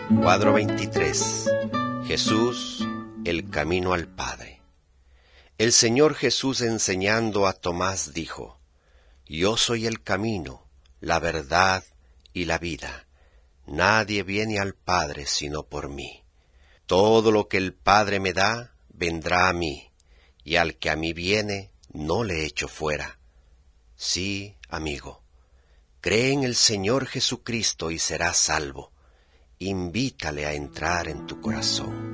Cuadro 23. Jesús, el camino al Padre. El Señor Jesús enseñando a Tomás dijo: Yo soy el camino, la verdad y la vida. Nadie viene al Padre sino por mí. Todo lo que el Padre me da, vendrá a mí, y al que a mí viene, no le echo fuera. Sí, amigo, cree en el Señor Jesucristo y serás salvo. Invítale a entrar en tu corazón.